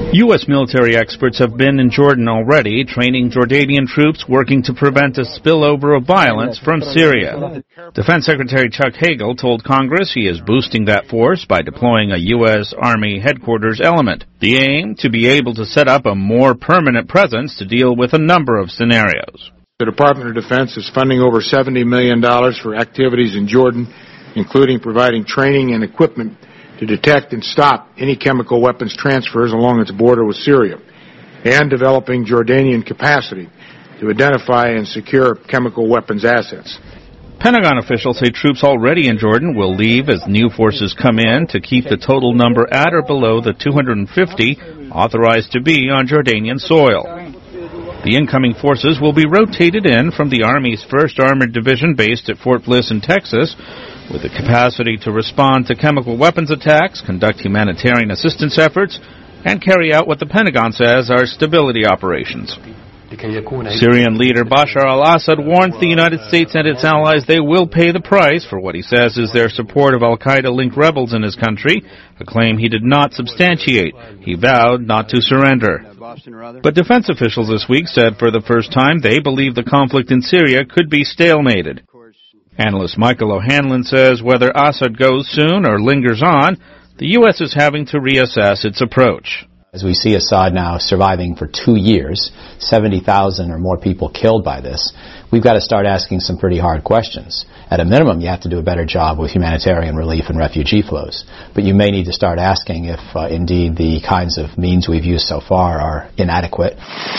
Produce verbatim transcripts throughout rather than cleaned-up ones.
U S military experts have been in Jordan already, training Jordanian troops working to prevent a spillover of violence from Syria. Defense Secretary Chuck Hagel told Congress he is boosting that force by deploying a U S Army headquarters element. The aim, to be able to set up a more permanent presence to deal with a number of scenarios. The Department of Defense is funding over seventy million dollars for activities in Jordan, including providing training and equipment to detect and stop any chemical weapons transfers along its border with Syria, and developing Jordanian capacity to identify and secure chemical weapons assets. Pentagon officials say troops already in Jordan will leave as new forces come in to keep the total number at or below the two hundred fifty authorized to be on Jordanian soil. The incoming forces will be rotated in from the Army's first Armored Division based at Fort Bliss in Texas, with the capacity to respond to chemical weapons attacks, conduct humanitarian assistance efforts, and carry out what the Pentagon says are stability operations. Syrian leader Bashar al-Assad warns the United States and its allies they will pay the price for what he says is their support of al-Qaeda-linked rebels in his country, a claim he did not substantiate. He vowed not to surrender. But defense officials this week said for the first time they believe the conflict in Syria could be stalemated. Analyst Michael O'Hanlon says whether Assad goes soon or lingers on, the U S is having to reassess its approach. As we see Assad now surviving for two years, seventy thousand or more people killed by this, we've got to start asking some pretty hard questions. At a minimum, you have to do a better job with humanitarian relief and refugee flows. But you may need to start asking if, uh, indeed, the kinds of means we've used so far are inadequate.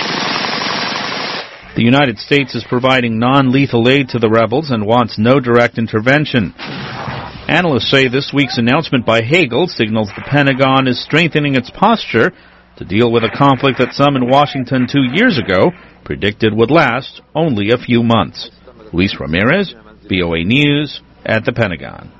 The United States is providing non-lethal aid to the rebels and wants no direct intervention. Analysts say this week's announcement by Hagel signals the Pentagon is strengthening its posture to deal with a conflict that some in Washington two years ago predicted would last only a few months. Luis Ramirez, V O A News, at the Pentagon.